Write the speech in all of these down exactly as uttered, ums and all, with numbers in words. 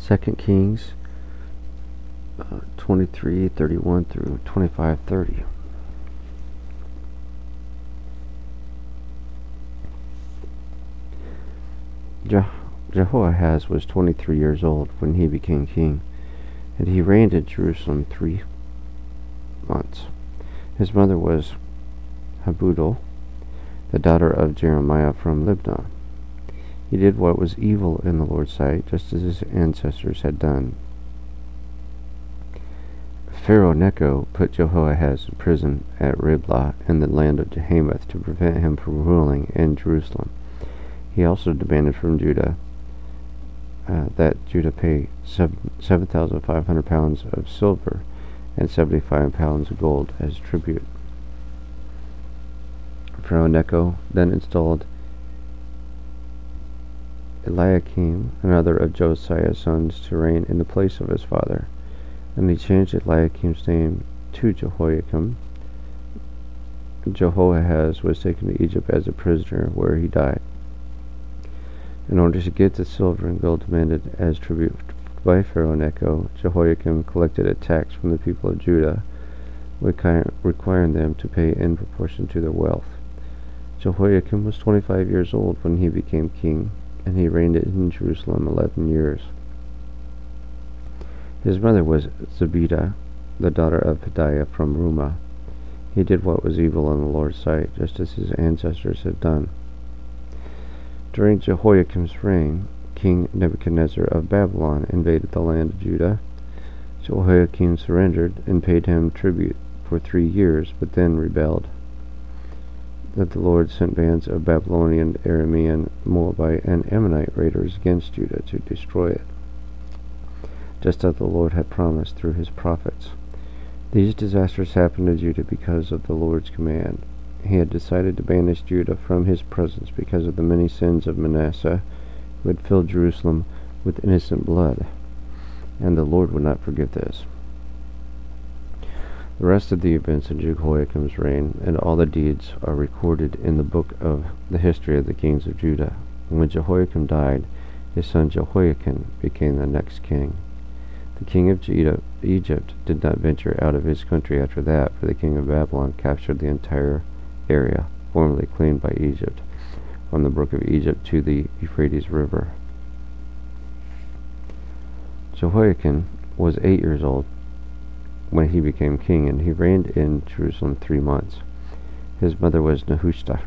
Second Kings uh, twenty-three thirty-one through twenty-five thirty. Je- Jehoahaz was twenty-three years old when he became king, and he reigned in Jerusalem three months. His mother was Habudal, the daughter of Jeremiah from Libnah. He did what was evil in the Lord's sight, just as his ancestors had done. Pharaoh Necho put Jehoahaz in prison at Riblah in the land of Hamath to prevent him from ruling in Jerusalem. He also demanded from Judah uh, that Judah pay seven thousand five hundred pounds of silver and seventy-five pounds of gold as tribute. Pharaoh Necho then installed Eliakim, another of Josiah's sons, to reign in the place of his father, and he changed Eliakim's name to Jehoiakim. Jehoahaz was taken to Egypt as a prisoner, where he died. In order to get the silver and gold demanded as tribute by Pharaoh Necho, Jehoiakim collected a tax from the people of Judah, requiring them to pay in proportion to their wealth. Jehoiakim was twenty-five years old when he became king, and he reigned in Jerusalem eleven years. His mother was Zebidah, the daughter of Pedaiah from Rumah. He did what was evil in the Lord's sight, just as his ancestors had done. During Jehoiakim's reign, King Nebuchadnezzar of Babylon invaded the land of Judah. Jehoiakim surrendered and paid him tribute for three years, but then rebelled. That the Lord sent bands of Babylonian, Aramean, Moabite, and Ammonite raiders against Judah to destroy it, just as the Lord had promised through his prophets. These disasters happened to Judah because of the Lord's command. He had decided to banish Judah from his presence because of the many sins of Manasseh, who had filled Jerusalem with innocent blood, and the Lord would not forgive this. The rest of the events in Jehoiakim's reign and all the deeds are recorded in the book of the history of the kings of Judah. When Jehoiakim died, his son Jehoiakim became the next king. The king of Egypt did not venture out of his country after that, for the king of Babylon captured the entire area formerly claimed by Egypt, from the brook of Egypt to the Euphrates River. Jehoiakim was eight years old when he became king, and he reigned in Jerusalem three months. His mother was Nehushta,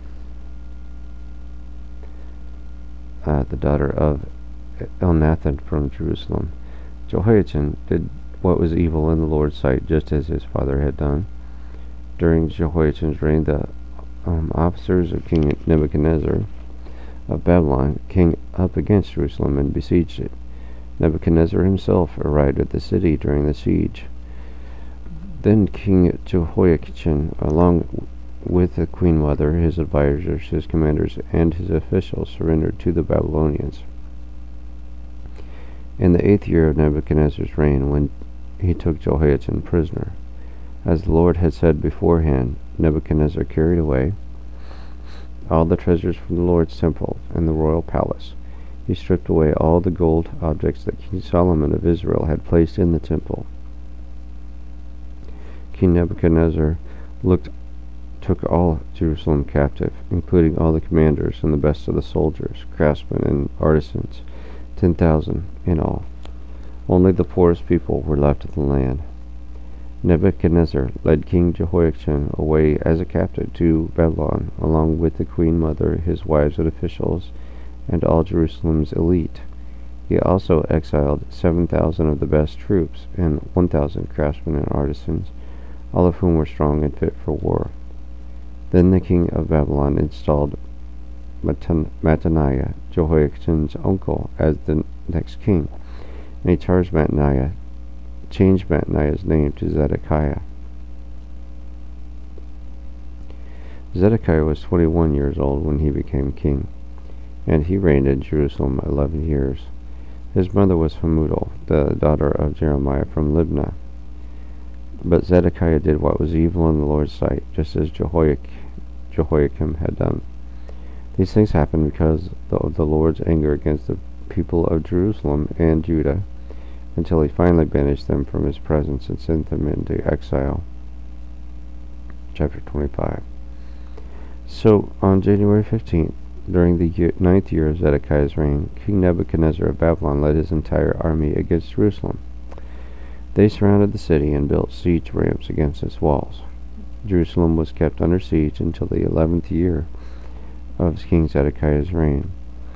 uh, the daughter of Elnathan from Jerusalem. Jehoiachin did what was evil in the Lord's sight, just as his father had done. During Jehoiachin's reign, the um, officers of King Nebuchadnezzar of Babylon came up against Jerusalem and besieged it. Nebuchadnezzar himself arrived at the city during the siege. Then King Jehoiachin, along with the queen mother, his advisors, his commanders, and his officials, surrendered to the Babylonians. In the eighth year of Nebuchadnezzar's reign, when he took Jehoiachin prisoner, as the Lord had said beforehand, Nebuchadnezzar carried away all the treasures from the Lord's temple and the royal palace. He stripped away all the gold objects that King Solomon of Israel had placed in the temple. King Nebuchadnezzar looked, took all Jerusalem captive, including all the commanders and the best of the soldiers, craftsmen, and artisans, ten thousand in all. Only the poorest people were left in the land. Nebuchadnezzar led King Jehoiachin away as a captive to Babylon, along with the queen mother, his wives and officials, and all Jerusalem's elite. He also exiled seven thousand of the best troops and one thousand craftsmen and artisans, all of whom were strong and fit for war. Then the king of Babylon installed Matan- Mattaniah, Jehoiachin's uncle, as the next king, and he charged Mattaniah, changed Mattaniah's name to Zedekiah. Zedekiah was twenty-one years old when he became king, and he reigned in Jerusalem eleven years. His mother was Hamudal, the daughter of Jeremiah from Libnah. But Zedekiah did what was evil in the Lord's sight, just as Jehoiakim, Jehoiakim had done. These things happened because of the Lord's anger against the people of Jerusalem and Judah, until he finally banished them from his presence and sent them into exile. Chapter twenty-five. So, on January fifteenth, during the year, ninth year of Zedekiah's reign, King Nebuchadnezzar of Babylon led his entire army against Jerusalem. They surrounded the city and built siege ramps against its walls. Jerusalem was kept under siege until the eleventh year of King Zedekiah's reign.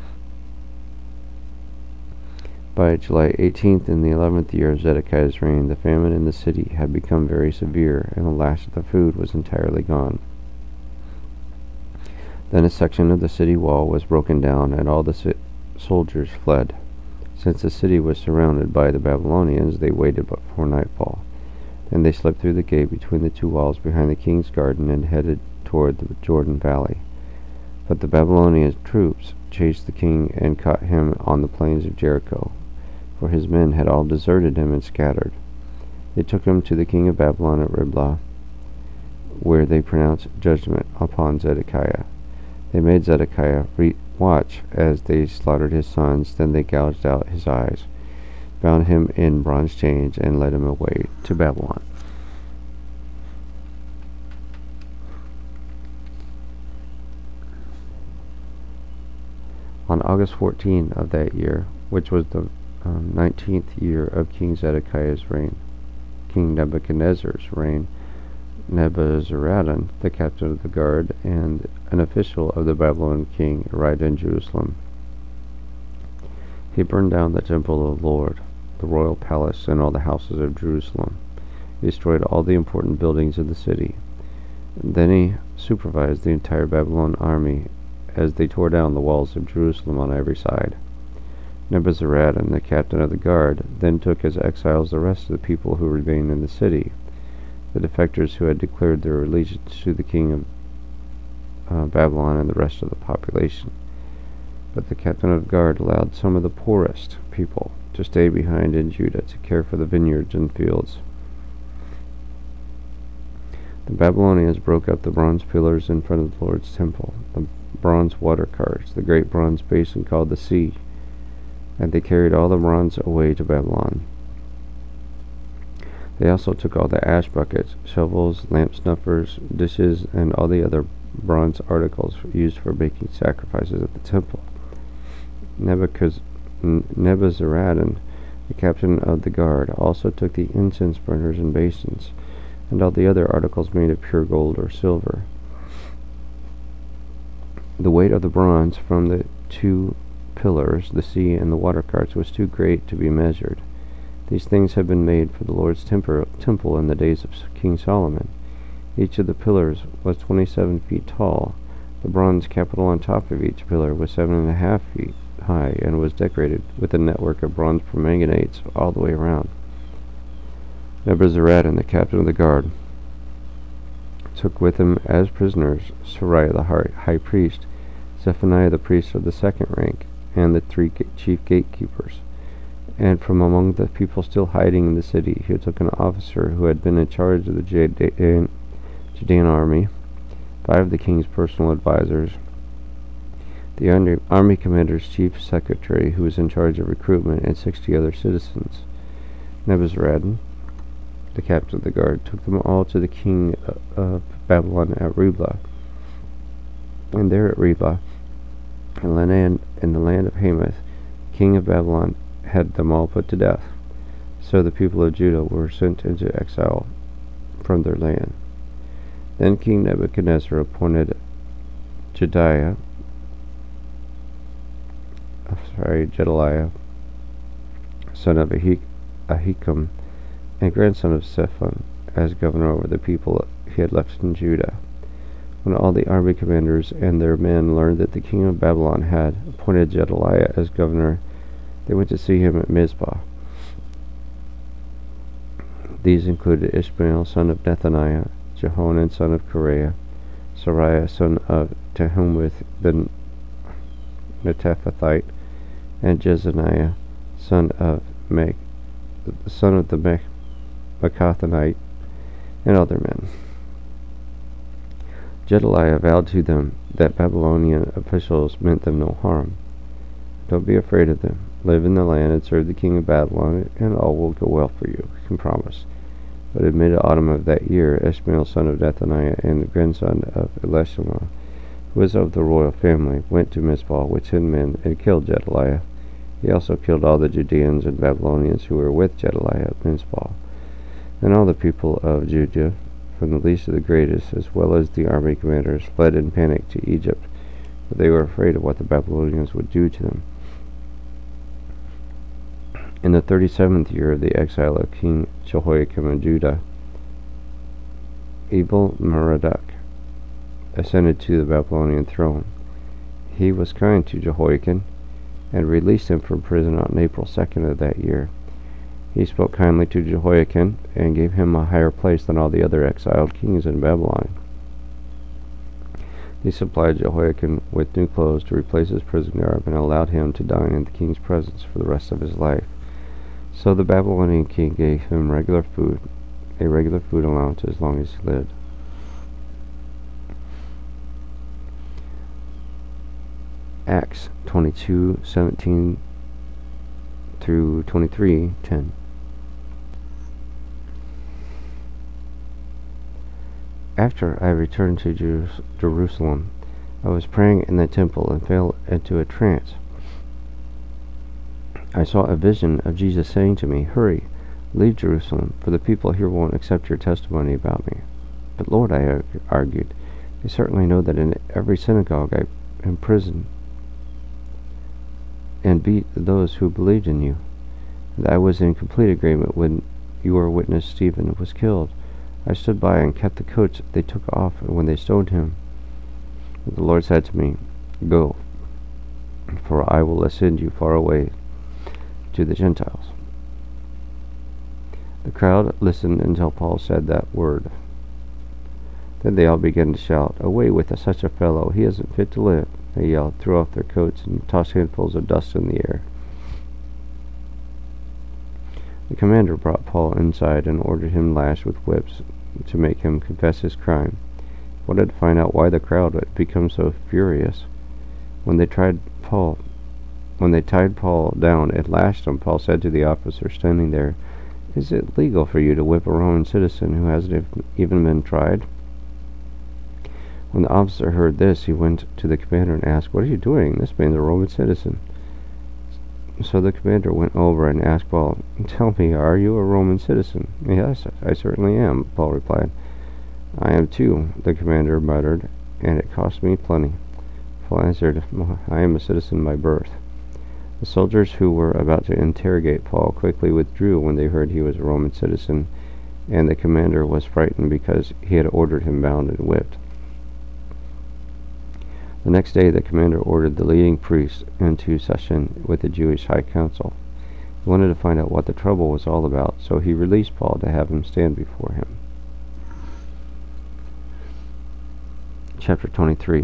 By July eighteenth, in the eleventh year of Zedekiah's reign, the famine in the city had become very severe, and the last of the food was entirely gone. Then a section of the city wall was broken down, and all the si- soldiers fled. Since the city was surrounded by the Babylonians, they waited but for nightfall. Then they slipped through the gate between the two walls behind the king's garden and headed toward the Jordan Valley. But the Babylonian troops chased the king and caught him on the plains of Jericho, for his men had all deserted him and scattered. They took him to the king of Babylon at Riblah, where they pronounced judgment upon Zedekiah. They made Zedekiah re- watch as they slaughtered his sons. Then they gouged out his eyes, bound him in bronze chains, and led him away to Babylon. On August fourteenth of that year, which was the um, nineteenth year of King Zedekiah's reign, King Nebuchadnezzar's reign, Nebuzaradan, the captain of the guard and an official of the Babylonian king, arrived in Jerusalem. He burned down the temple of the Lord, the royal palace, and all the houses of Jerusalem. He destroyed all the important buildings of the city. And then he supervised the entire Babylon army as they tore down the walls of Jerusalem on every side. Nebuzaradan, the captain of the guard, then took as exiles the rest of the people who remained in the city, the defectors who had declared their allegiance to the king of uh, Babylon and the rest of the population. But the captain of the guard allowed some of the poorest people to stay behind in Judah to care for the vineyards and fields. The Babylonians broke up the bronze pillars in front of the Lord's temple, the bronze water carts, the great bronze basin called the sea, and they carried all the bronze away to Babylon. They also took all the ash buckets, shovels, lamp snuffers, dishes, and all the other bronze articles used for baking sacrifices at the temple. Nebuzaradan, the captain of the guard, also took the incense burners and basins, and all the other articles made of pure gold or silver. The weight of the bronze from the two pillars, the sea, and the water carts was too great to be measured. These things had been made for the Lord's temple in the days of King Solomon. Each of the pillars was twenty-seven feet tall. The bronze capital on top of each pillar was seven and a half feet high and was decorated with a network of bronze permanganates all the way around. Nebuzaradan, the captain of the guard, took with him as prisoners Sariah the high priest, Zephaniah the priest of the second rank, and the three chief gatekeepers. And from among the people still hiding in the city, he took an officer who had been in charge of the Judean, Judean army, five of the king's personal advisors, the army, army commander's chief secretary, who was in charge of recruitment, and sixty other citizens. Nebuzaradan, the captain of the guard, took them all to the king of Babylon at Riblah. And there at Riblah, in the land, in the land of Hamath, king of Babylon, had them all put to death. So the people of Judah were sent into exile from their land. Then King Nebuchadnezzar appointed Jediah, sorry, Jedaliah, son of Ahik- Ahikam, and grandson of Shaphan, as governor over the people he had left in Judah. When all the army commanders and their men learned that the king of Babylon had appointed Jedaliah as governor, they went to see him at Mizpah. These included Ishmael, son of Nethaniah, Jehonan, son of Kareah, Sariah, son of Tehumith the Netophathite, and Jezaniah, son of Mech, son of the Mech, Mechathonite, and other men. Jedaliah vowed to them that Babylonian officials meant them no harm. Don't be afraid of them. live in the land and serve the king of Babylon, and all will go well for you, I can promise. But in mid-autumn of that year, Ishmael, son of Nethaniah, and the grandson of Elishama, who was of the royal family, went to Mizpah with ten men and killed Gedaliah. He also killed all the Judeans and Babylonians who were with Gedaliah at Mizpah. And all the people of Judah, from the least to the greatest, as well as the army commanders, fled in panic to Egypt, for they were afraid of what the Babylonians would do to them. In the thirty-seventh year of the exile of King Jehoiakim of Judah, Evil-Merodach ascended to the Babylonian throne. He was kind to Jehoiakim, and released him from prison on April second of that year. He spoke kindly to Jehoiakim, and gave him a higher place than all the other exiled kings in Babylon. He supplied Jehoiakim with new clothes to replace his prison garb, and allowed him to dine in the king's presence for the rest of his life. So the Babylonian king gave him regular food, a regular food allowance as long as he lived. Acts twenty-two seventeen through twenty-three ten. After I returned to Jer- Jerusalem, I was praying in the temple and fell into a trance. I saw a vision of Jesus saying to me, "Hurry, leave Jerusalem, for the people here won't accept your testimony about me." "But Lord," I argued, "they certainly know that in every synagogue I imprisoned and beat those who believed in you. And I was in complete agreement when your witness Stephen was killed. I stood by and kept the coats they took off when they stoned him." But the Lord said to me, "Go, for I will send you far away to the Gentiles." The crowd listened until Paul said that word. Then they all began to shout, "Away with such a fellow! He isn't fit to live!" They yelled, threw off their coats, and tossed handfuls of dust in the air. The commander brought Paul inside and ordered him lashed with whips to make him confess his crime. He wanted to find out why the crowd had become so furious. When they tried Paul, when they tied Paul down and lashed him, Paul said to the officer standing there, "Is it legal for you to whip a Roman citizen who hasn't even been tried?" When the officer heard this, he went to the commander and asked, "What are you doing? This man's a Roman citizen." So the commander went over and asked Paul, "Tell me, are you a Roman citizen?" "Yes, I certainly am," Paul replied. "I am too," the commander muttered, "and it cost me plenty." Paul answered, "I am a citizen by birth." The soldiers who were about to interrogate Paul quickly withdrew when they heard he was a Roman citizen, and the commander was frightened because he had ordered him bound and whipped. The next day the commander ordered the leading priests into session with the Jewish high council. He wanted to find out what the trouble was all about, so he released Paul to have him stand before him. Chapter twenty-three.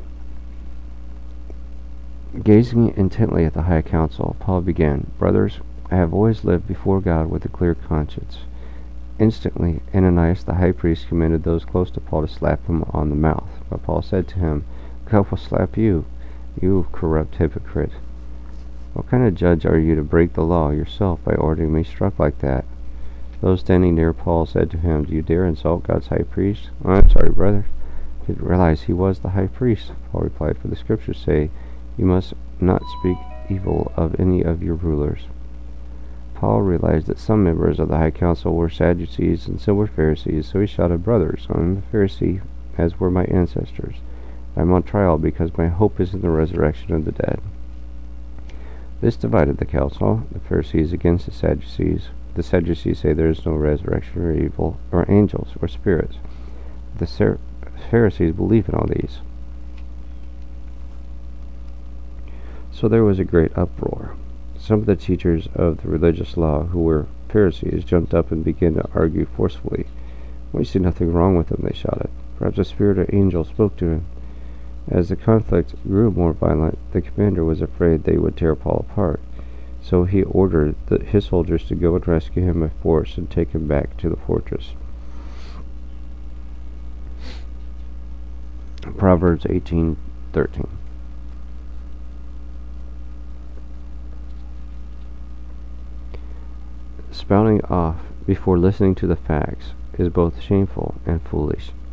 Gazing intently at the high council, Paul began, "Brothers, I have always lived before God with a clear conscience." Instantly Ananias the high priest commanded those close to Paul to slap him on the mouth. But Paul said to him, "God will slap you, you corrupt hypocrite. What kind of judge are you to break the law yourself by ordering me struck like that?" Those standing near Paul said to him, "Do you dare insult God's high priest?" "Oh, I'm sorry, brother. I didn't realize he was the high priest," Paul replied, "for the scriptures say, you must not speak evil of any of your rulers." Paul realized that some members of the high council were Sadducees and some were Pharisees, so he shouted, "Brothers, I am a Pharisee, as were my ancestors. I am on trial because my hope is in the resurrection of the dead." This divided the council, the Pharisees against the Sadducees. The Sadducees say there is no resurrection or evil, or angels, or spirits. The Ser- Pharisees believe in all these. So there was a great uproar. Some of the teachers of the religious law, who were Pharisees, jumped up and began to argue forcefully. "We see nothing wrong with him," they shouted. "Perhaps a spirit or angel spoke to him." As the conflict grew more violent, the commander was afraid they would tear Paul apart, so he ordered the, his soldiers to go and rescue him by force and take him back to the fortress. Proverbs eighteen thirteen. spouting off before listening to the facts is both shameful and foolish.